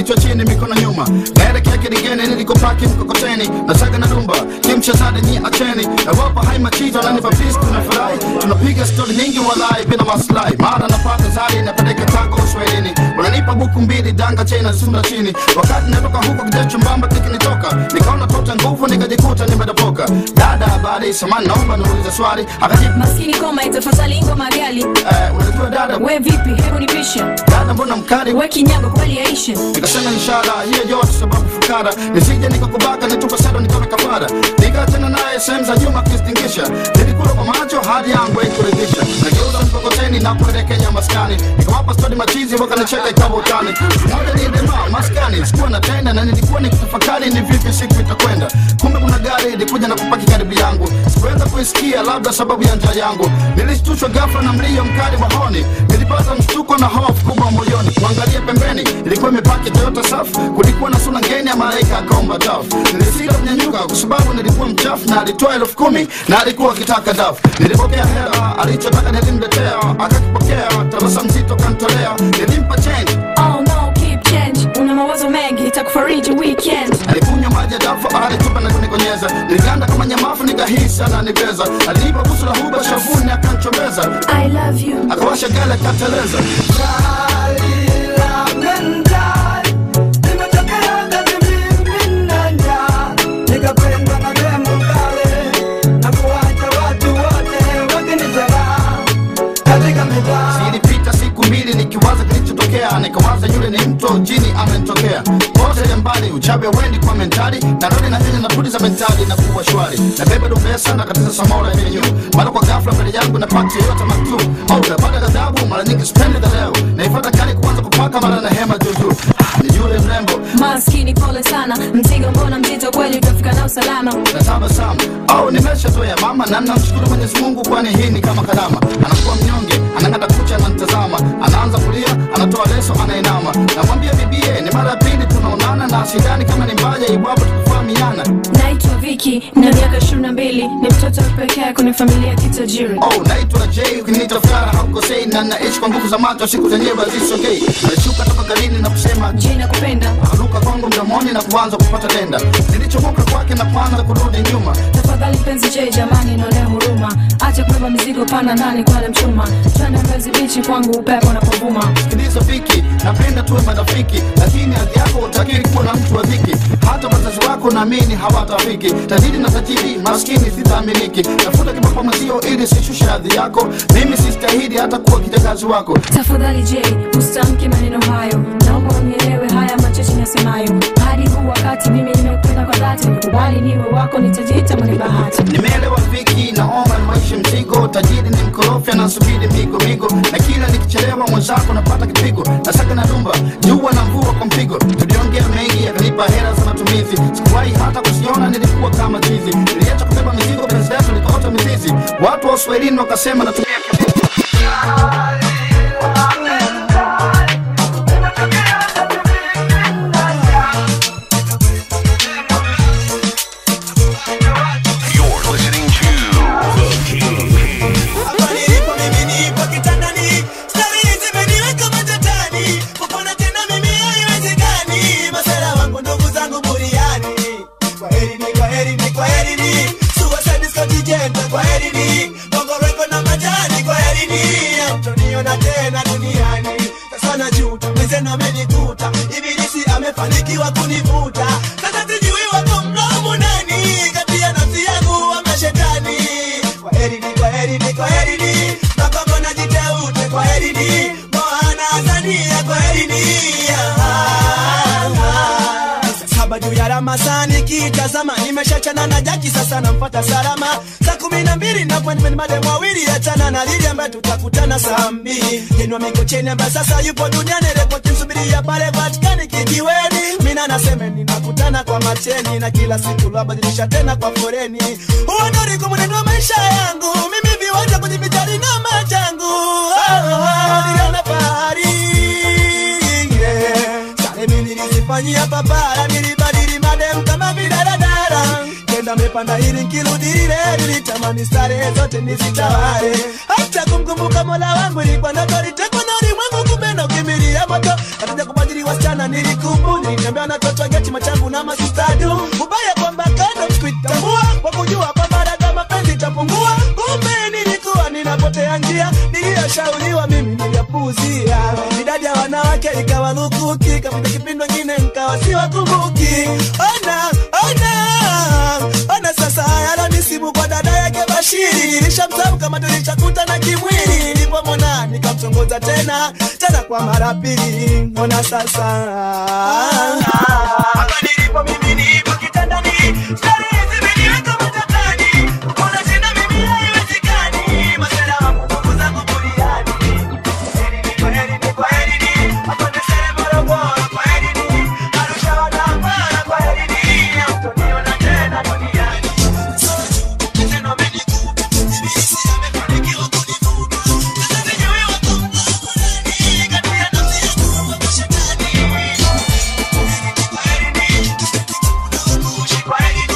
Speaker 16: kichwa chini mikono nyuma. Naelekea Kiligeni nilikopaki mkokoteni. Nasaga na rumba, kimchezade nyi acheni. Na wapa hai machizo na nipa peace tunafurahi. Tunapiga story nyingi walai bila maslahi. Mara napata zari napeleka tako Uswahilini. Wananipa buku mbili danga chena sunda chini. Wakati natoka huko kijacho mbamba kikinitoka. Nikaona tota nguvu nikajikuta nimedapoka. Dada habari samani naomba niulize swali. Akajibu
Speaker 10: maskini koma itafadhali ngoma gali.
Speaker 16: Unajua dada
Speaker 10: we vipi hebu nipishe.
Speaker 16: Dada mbona mkali
Speaker 10: we kinyago kweli yaishe.
Speaker 16: Nikasema inshallah hiyo yote sababu fukara. Nisije nikakubaka nitupa sado nikawa kafara. Nikatena naye sehemu za nyuma kistingisha. Nilikula kwa macho hadi yangu ikuridhisha. Nageuza mkokoteni na kuelekea maskani. Nikawapa story machizi wakanicheka ikawa utani. Moja ni dema maskani sikuwa na tenda na nilikuwa nikitafakari ni vipi siku itakwenda. Kumbe kuna gari ilikuja na kupaki karibu yangu. Sikuweza kuisikia labda sababu ya njaa yangu. Nilishtushwa ghafla na mlio mkali wa honi. Nilipata mshtuko na hofu kubwa moyoni. Kuangalia pembeni ilikuwa imepaki Toyota safu. Kulikuwa na sura ngeni ya malaika akaomba dafu. Nilisita kunyanyuka kwa sababu nilikuwa mchafu na alitoa 10,000 na alikuwa akitaka dafu. Nilipokea hela alichotaka nilimletea akakipokea tabasa mzito kantolea. Nilimpa change.
Speaker 10: Oh no keep change. Una mawazo mengi itakufariji weekend.
Speaker 16: Alikunywa maji ya dafu alitupa na kunikonyeza. Niliganda kama nyamafu nikahisi ananibeza. Alinipa busu la huba shavuni akanchomeza.
Speaker 10: I love you.
Speaker 16: Akawasha gala kateleza.
Speaker 17: Nikapenda na demo kale na kuacha watu wote wakinizara katika mitaa.
Speaker 16: Zilipita siku mbili nikiwaza kilichotokea. Nikawaza yule ni mtu jini amenitokea. Kote ya mbali uchabe wendi kwa mentali. Narudi na hili na pudi za mentali na kuwa shwari. Na bebe dumbesa na katiza samora ya menyu. Mara kwa ghafla mbele yangu na pati yote maktu. Na baada ya adabu mara nyingi sipendi za leo. Naifata kali kuanza kupaka mara na hema juju. Ni yule mrembo
Speaker 10: maskini pole sana. Mzigo mbona mzito kweli utafika na usalama.
Speaker 16: Natabasamu nimeshatoya mama na namshukuru Mwenyezi Mungu kwani hii ni kama kalama. Anakuwa mnyonge anang'ata kucha ananitazama. Anaanza kulia anatoa leso anainama. Namwambia bibie ni mara ya pili tunaonana. Na sidhani kama ni mbaya iwapo tukufahamiana.
Speaker 10: Naitwa Vicky na miaka 22. Ni mtoto pekee kwenye familia kitajiri.
Speaker 16: Naitwa Jay ukiniita Fara haukosei. Na naishi kwa nguvu za macho siku zenyewe hazisogei. Alishuka toka garini na kusema
Speaker 10: Jay nakupenda.
Speaker 16: Akaruka kwangu mdomoni na kuanza kupata denda. Nilichomoka kwake na kuanza kurudi nyuma.
Speaker 10: Tafadhali penzi Jay jamani naonea huruma. Acha kubeba mizigo pana ndani kwa mchuma. Twende Mbezi Beach kwangu upepo unapovuma.
Speaker 16: Sikiliza Vicky napenda tuwe marafiki. Lakini hadi yako utakiwi kuwa na mtu wa dhiki. Hata wazazi wako naamini hawatafiki. Tajiri na tajiri maskini sitaaminiki. Tafuta kibapa mazio ili sishushe hadhi yako. Mimi sistahili hata kuwa kijakazi wako.
Speaker 10: Tafadhali Jay usitamke maneno hayo. Naomba unielewe haya machache nasemayo. Hadi huu wakati mimi nimekupenda kwa dhati. Nikubali niwe wako nitajiita mwenye bahati.
Speaker 16: Nimeelewa Vicky naomba maisha mzigo. Tajiri ni mkorofi anasubiri migo. Na kila nikichelewa mwenzako napata kipigo. Nasaka na dumba jua na mvua kwa mpigo. Tuliongea mengi yakanipa hela za matumizi. Sikuwahi hata kusiona nilikuwa kama chizi. Niliacha kubeba mizigo penzi letu likaota mizizi. Watu wa Uswahilini wakasema natumia kipigo.
Speaker 17: Amefanikiwa kunivuta sasa sijui wako mlomo nani kati ya nafsi yangu ama shetani. Kwa herini makongo na jiteute. Kwa herini Moana Azania. Kwa herini saba juu ya Ramadhani kitazama nimeshachana na Jaki sasa nampata salama. Saa 12 na appointment madem wawili achana na Lili ambaye tutakutana saa 2. Jenwa Mikocheni ambaye sasa yupo duniani report msubiria pale Vatican kijiweni. Mina naseme ninakutana kwa macheni na kila siku lwabadilisha tena kwa foreni. Uonori kumunendo maisha yangu mimi viwanja kujibijari na machangu. Niliona bahari sare mimi nilizifanyia papara. Nilibadili madem kama vidaradara. Kenda mepanda hili nkiludi lile. Nilitamani stare zote nizitawale. cha kumkumbuka Mola wangu ilikuwa ndoto, litekwa na ulimwengu kumbe na ukimbilia moto. Katika kubadili wasichana nilikumbu, nilitembea na toto geti machangu na masistadu. Ubaya kwamba kando sikuitambua, kwa kujua kwamba dada mapenzi itapungua. Kumbe nilikuwa ninapotea njia, niliyoshauriwa mimi niliyapuuzia. Idadi ya wanawake ikawa lukuki, kapita kipindi wengine nikawa siwakumbuki. Ona sasa yalonisibu kwa dada yake Bashiri. Nilishamsabu kama tulichakuta na kimwili. Nilipomwona nikamtongoza tena kwa mara pili. Ona sasa hapa nilipo mimi nipo kitandani. Starehe zimeniweka matatani. Mbona tena mimi haiwezekani? Masela wangu ndugu zangu buriani. Kwa herini hapa ni sere Morogoro. Kwa herini Arusha wanapana. Kwa herini hautoniona tena duniani. Tena umenikuta ibilisi amefanikiwa kunivuta. Sasa sijui wakumbuka kati ya nafsi yangu na mashetani. Kwa herini kwa herini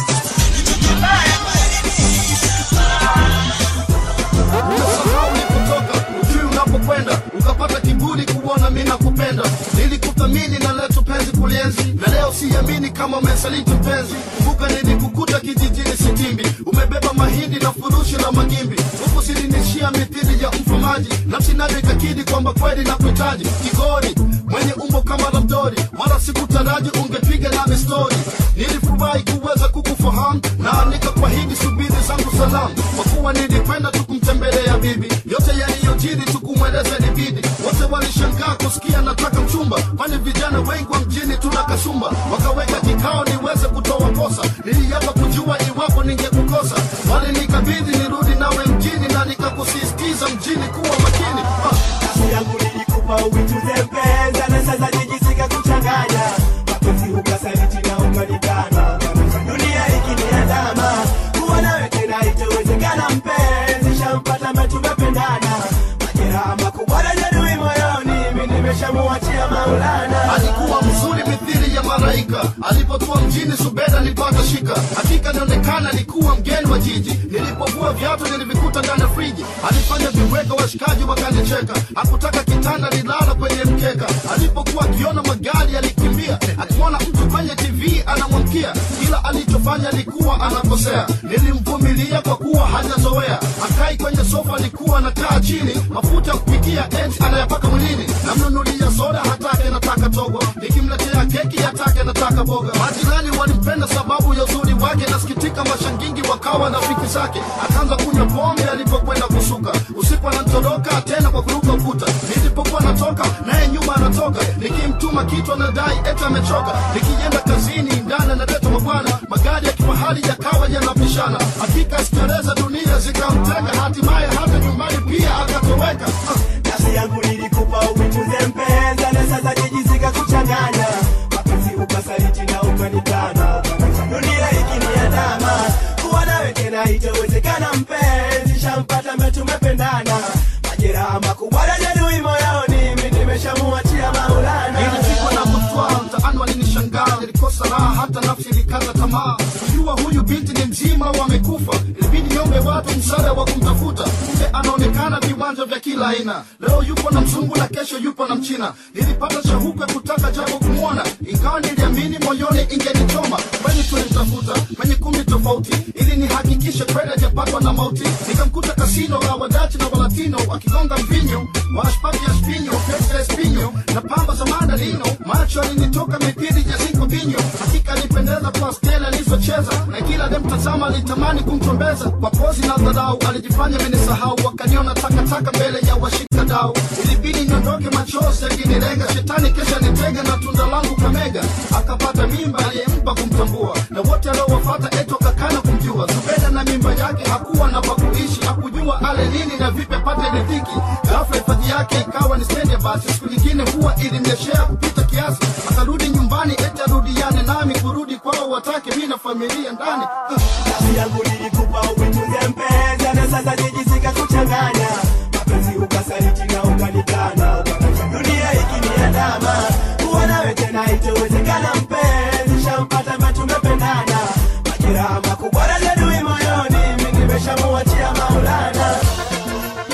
Speaker 16: ujui unapokwenda ukapata kiburi kuona mimi nakupenda. Nilikuthamini na leo tupenzi kulienzi, na leo siamini kama umesaliti mpenzi. Kumbuka nilikukuta kijijini Sitimbi, umebeba mahindi na furushi la magimbi. Huku silinishia mithili ya mfumaji, nafsi nayo ikakidi kwamba kweli nakuhitaji. Kigori mwenye umbo kama Labdori, wala sikutaraji ungepiga nami story. Nilifurahi kuweza kukufahamu na nikakuahidi subiri zangu salamu, kwa kuwa nilikwenda tukumtembelea bibi. Yote yaliyojiri tukumweleza nibidi. Wote walishangaa kusikia nataka mchumba, kwani vijana wengi wa mjini tuna kasumba. Wakaweka kikao niweze kutoa kosa, niliapa kujua iwapo ningekukosa. Walinikabidhi nirudi nawe mjini na nikakusisitiza mjini kuwa makini.
Speaker 17: Kasi yangu nilikupa uituze mpenza, na sasa jijisika kuchanganya. Mapenzi ukasaliti na ukanikana, dunia ikiniandama. Kuwa nawe tena itawezekana mpenzi, shampata ambaye tumependana. Majeraha makubwa na jeruhi moyoni, mimi nimeshamuachia Maulana.
Speaker 16: Alikuwa mzuri mithili ya malaika, alipotua mjini Subeda nilipata shika. Hakika nionekana nilikuwa mgeni wa jiji, nilipovua viatu nilivikuta ndani ya friji. Alifanya viweka washikaji wakanicheka, hakutaka kitanda nilala kwenye mkeka. Alipokuwa akiona magari alikimbia, akiona mtu kwenye TV anamwamkia. Kila alichofanya alikuwa anakosea, nilimvumilia kwa kuwa hajazoea. Akai kwenye sofa alikuwa anakaa chini, mafuta ya kupikia eti anayapaka mwilini. Namnunulia soda hatake nataka togo, nikimletea keki hatake nataka boga. Majirani walimpenda sababu ya uzuri wake, nasikitika mashangingi wakawa na rafiki zake. Akaanza kunywa pombe alipokwenda kusuka, usiku anatoroka tena kwa kuruka ukuta. Nilipokuwa natoka naye nyuma anatoka, nikimtuma kitu anadai eti amechoka. Nikienda kazini ndani analeta mabwana, magari ya kifahari yakawa yanapishana. Hakika sikereza dunia zikamtenga, hatimaye hata nyumbani pia akatoweka.
Speaker 17: Nafsi yangu nilikupa uituze mpenza, na sasa jijisika kuchanganya. Mapenzi ukasaliti na ukanikana, dunia ikiniandama. Kuwa nawe tena itawezekana mpenzi, shampata ambaye tumependana. Majeraha makubwa na jeruhi moyoni, mimi nimeshamuachia Maulana.
Speaker 16: Nilipigwa na kutwaa mtaani walinishangaa, nilikosa raha hata nafsi ilikata tamaa. Kujua huyu binti ni mzima wamekufa, ilibidi niombe watu msaada wa kumtafuta. Kumbe anaonekana viwanja vya kila aina, leo yupo na mzungu na kesho yupo na mchina. Nilipata shauku ya kutaka japo kumwona, ingawa niliamini moyoni ingenichoma. Kwani tulimtafuta kwenye kumbi tofauti, ili nihakikishe kweli hajapatwa na mauti. Nikamkuta kasino la Wadachi na Walatino, wakigonga mvinyo washpati ya spinyo, pesa ya spinyo na pamba za mandalino. Macho alinitoka mithili ya zinko vinyo, hakika alipendeza kwa stela alizocheza, na kila demtazama alitamani kumtombeza. Kwa pozi na dharau alijifanya amenisahau, wakaniona takataka mbele ya washikadau. Ilibidi niondoke machozi yakinilenga, shetani kesha nitega na tunda langu kamega. Akapata mimba aliyempa kumtambua, na wote aliowafuata eto kakana kumjua. Subeda na mimba yake hakuwa na pakuishi, hakujua ale nini na vipi apate riziki. Ghafla hifadhi yake ikawa ni stendi ya basi, siku nyingine huwa ilimnyeshea kupita kiasi. Akarudi nyumbani eti arudiane nami, kurudi kwao watake mimi na familia ndani.
Speaker 17: Nafsi yangu nilikupa uituze mpenza, na sasa jijisika kuchanganya. Mapenzi ukasaliti na ukanikana, dunia ikiniandama. Kuwa nawe tena itawezekana mpenzi, shampata ambaye tumependana. Majeraha makubwa na jeruhi moyoni, mimi nimeshamuachia Maulana.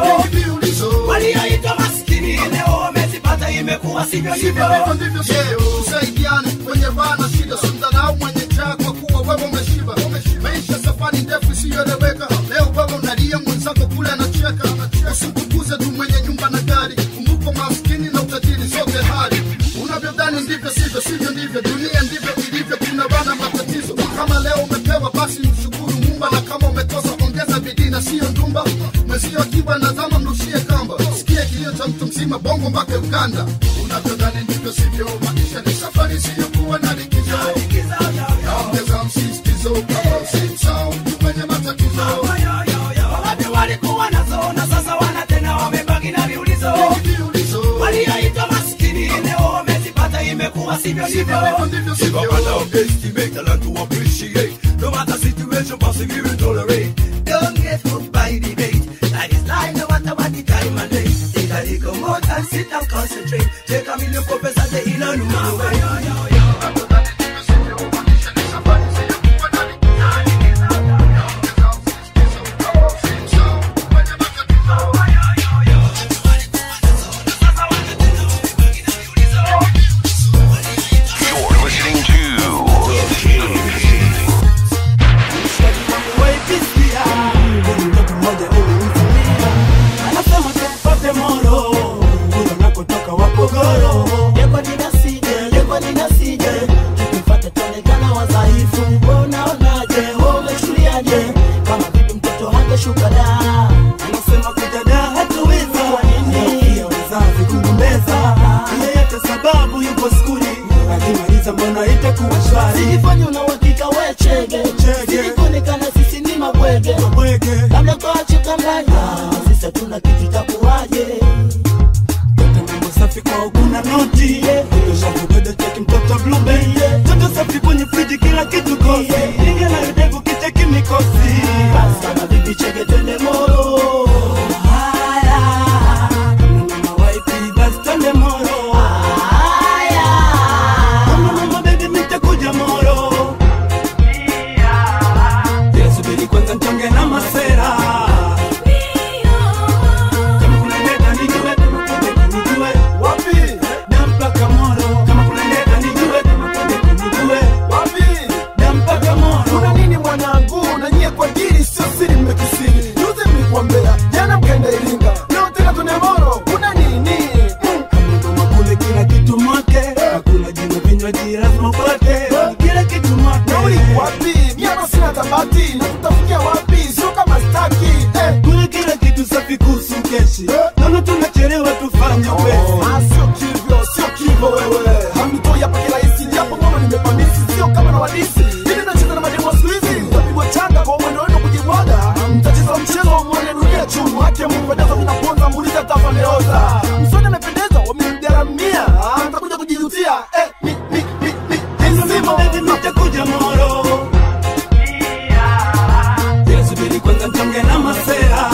Speaker 17: walioitwa maskini leo wamezipata, imekuwa sivyo hivyo.
Speaker 16: Tusaidiane kwenye bana shida, simdharau mwenye njaa kwa kuwa wewe umeshiba. Maisha safari ndefu isiyoeleweka, leo wewe unalia mwenzako kule anacheka. Usikukuze tu mwenye nyumba na gari, kumbuka maskini na utajiri sote hali. Unavyodhani ndivyo sivyo, sivyo ndivyo, dunia ndivyo ilivyo, kuna bana matatizo. Kama leo umepewa basi mshukuru Muumba, na kama umekosa ongeza bidii na sio ndumba. Mwezio akiwa na zama mrushie kamba, sikia kilio cha mtu mzima bongo mpaka Uganda. Unavyodhani ndivyo sivyo, maisha ni safari siyokuwa na likizo. Ongeza msisitizo kama usimsahau mtu mwenye matatizo.
Speaker 17: Wapi walikuwa nazo na sasa wana tena wamebaki na viulizo. Walioitwa maskini leo wamezipata, imekuwa sivyo hivyo.
Speaker 1: If I underestimate, I learn to appreciate. No matter situation, possibly we tolerate.
Speaker 17: Don't get hooked by debate. That is life, no matter what the time and day. Take a little more time, sit and concentrate. Take a million copies at the hill and move away. Sijifanya unawakika we chege, sijikuonekana sisi ni mabwege. Labda kwa chukanganya, sisi tuna kitu cha kuwaje.
Speaker 18: Mambo safi kwa ukuna noti, Shabu beda cheki mtoto blueberry. Toto safi kwenye friji kila kitu kosi, inga na yudevu kicheki mikosi.
Speaker 17: Basi kama bibi chege twende moro.
Speaker 18: Haya, mama waipi basi twende moro.
Speaker 17: Haya,
Speaker 18: mama baby nitakuja moro. Yesu bili kwanza nchonge na masera. Nono tunachelewa tufanye wewe.
Speaker 6: Sio kivyo wewe. Hamtoi hapa kila hisi japo mama nimepamisi, sio kama na wadisi. Mimi nacheza na mademo siku hizi. Utapigwa changa kwa mwendo wenu kujimwaga. Mtacheza mchezo wa mwone dunia chumu. Haki Mungu pendeza vinaponza muuliza tafandeoza. Msoni amependeza wamemgaramia. Nitakuja kujijutia.
Speaker 18: Nitakuja moro. Yesu bili kwanza nchonge na masera.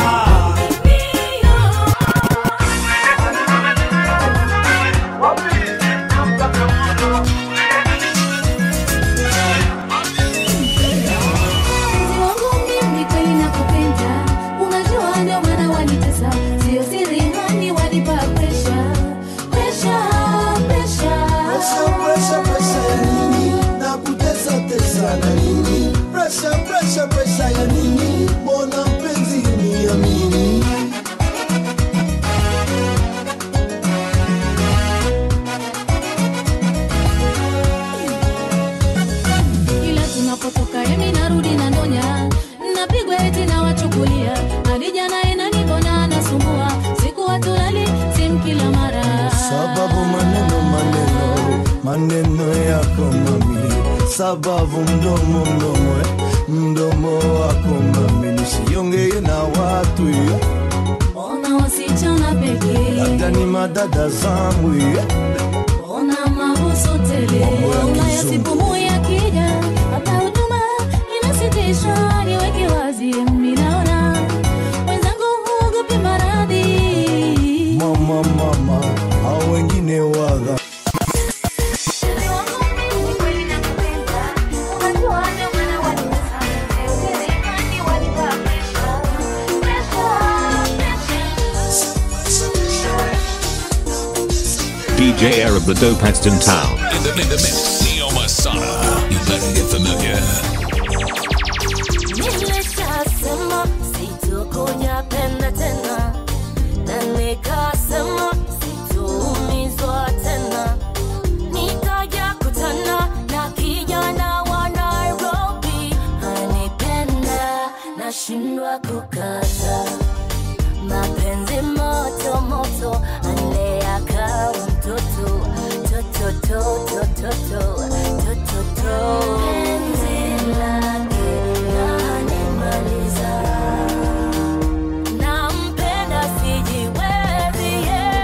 Speaker 6: Pressure ya nini? Mbona mpenzi uniamini?
Speaker 10: Kila tunapotoka mimi narudi na ndonya, napigwa eti na wachukulia hadi jana inanibona nasumbua, siku watulali simu kila mara,
Speaker 6: sababu maneno yako mami, sababu mdomo wako mami, nisiongee na watu.
Speaker 10: Ona wasichana pekee,
Speaker 6: labda ni madada zangu.
Speaker 10: Ona mabusu tele, unayasipumui akija, hata huduma inasitisha. Niweke wazi mimi naona wenzangu huogopi maradhi.
Speaker 6: Mama, hao wengine waga.
Speaker 9: DJ Arab, the dopest in town.
Speaker 13: In the mix, Neo Masada. You better get familiar.
Speaker 10: Nilishasema sitokujapenda tena, na nikasema sitoumizwa tena. Nikaja kutana na kijana wa Nairobi, anipenda nashindwa kukata. Mapenzi moto moto, anilea kama mtoto, penzi lake lanimaliza. Nampenda sijiwezi,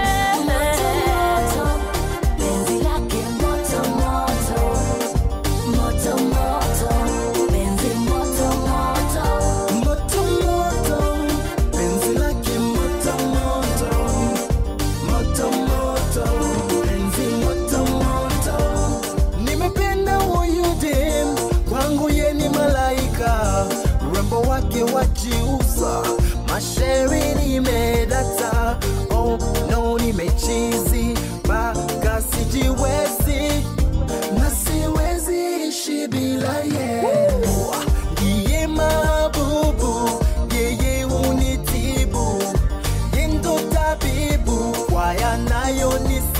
Speaker 10: penzi lake moto moto, moto moto, penzi moto moto,
Speaker 17: moto moto, penzi lake moto moto, moto moto, penzi moto moto. Nimependa huyu dem, kwangu ye ni malaika, urembo wake wajiuza, mashairi nimedata. Oh no, nimechizi mpaka sijiwezi, na siwezi ishi bila ye. Ndiye mabubu, yeye unitibu, ye ndo tabibu kwa yanayonisibu.